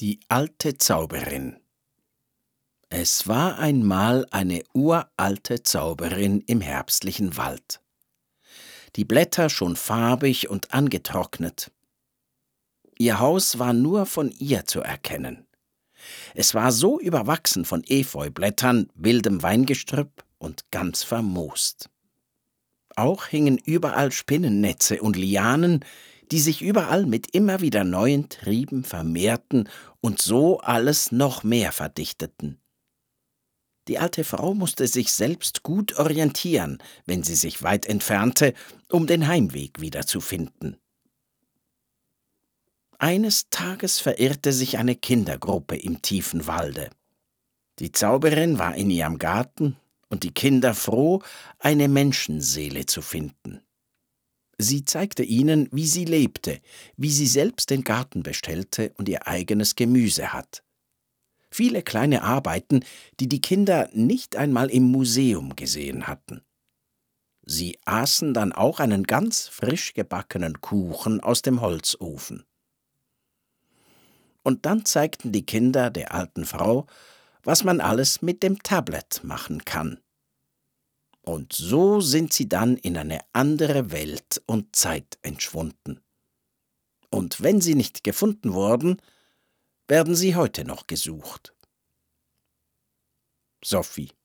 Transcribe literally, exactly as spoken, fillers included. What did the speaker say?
Die alte Zauberin. Es war einmal eine uralte Zauberin im herbstlichen Wald. Die Blätter schon farbig und angetrocknet. Ihr Haus war nur von ihr zu erkennen. Es war so überwachsen von Efeublättern, wildem Weingestrüpp und ganz vermoost. Auch hingen überall Spinnennetze und Lianen, die sich überall mit immer wieder neuen Trieben vermehrten und so alles noch mehr verdichteten. Die alte Frau musste sich selbst gut orientieren, wenn sie sich weit entfernte, um den Heimweg wiederzufinden. Eines Tages verirrte sich eine Kindergruppe im tiefen Walde. Die Zauberin war in ihrem Garten und die Kinder froh, eine Menschenseele zu finden. Sie zeigte ihnen, wie sie lebte, wie sie selbst den Garten bestellte und ihr eigenes Gemüse hat. Viele kleine Arbeiten, die die Kinder nicht einmal im Museum gesehen hatten. Sie aßen dann auch einen ganz frisch gebackenen Kuchen aus dem Holzofen. Und dann zeigten die Kinder der alten Frau, was man alles mit dem Tablet machen kann. Und so sind sie dann in eine andere Welt und Zeit entschwunden. Und wenn sie nicht gefunden wurden, werden sie heute noch gesucht. Sophie.